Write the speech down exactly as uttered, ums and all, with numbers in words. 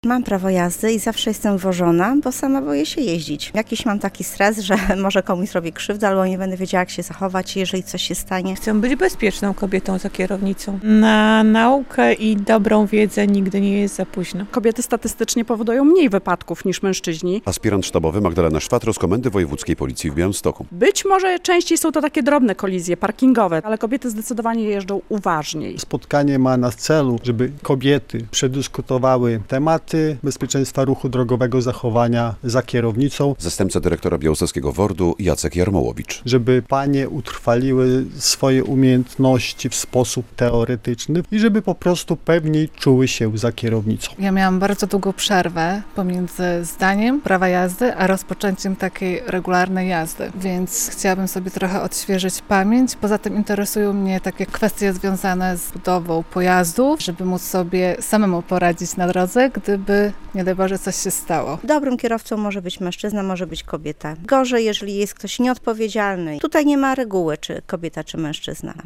Mam prawo jazdy i zawsze jestem wożona, bo sama boję się jeździć. Jakiś mam taki stres, że może komuś zrobię krzywdę, albo nie będę wiedziała, jak się zachować, jeżeli coś się stanie. Chcę być bezpieczną kobietą za kierownicą. Na naukę i dobrą wiedzę nigdy nie jest za późno. Kobiety statystycznie powodują mniej wypadków niż mężczyźni. Aspirant sztabowy Magdalena Szwatro z Komendy Wojewódzkiej Policji w Białymstoku. Być może częściej są to takie drobne kolizje parkingowe, ale kobiety zdecydowanie jeżdżą uważniej. Spotkanie ma na celu, żeby kobiety przedyskutowały tematy bezpieczeństwa ruchu drogowego, zachowania za kierownicą. Zastępca dyrektora białostockiego WORD-u Jacek Jarmołowicz. Żeby panie utrwaliły swoje umiejętności w sposób teoretyczny i żeby po prostu pewniej czuły się za kierownicą. Ja miałam bardzo długą przerwę pomiędzy zdaniem prawa jazdy, a rozpoczęciem takiej regularnej jazdy, więc chciałabym sobie trochę odświeżyć pamięć. Poza tym interesują mnie takie kwestie związane z budową pojazdów, żeby móc sobie samemu poradzić na drodze, gdyby, nie daj Boże, coś się stało. Dobrym kierowcą może być mężczyzna, może być kobieta. Gorzej, jeżeli jest ktoś nieodpowiedzialny. Tutaj nie ma reguły, czy kobieta, czy mężczyzna.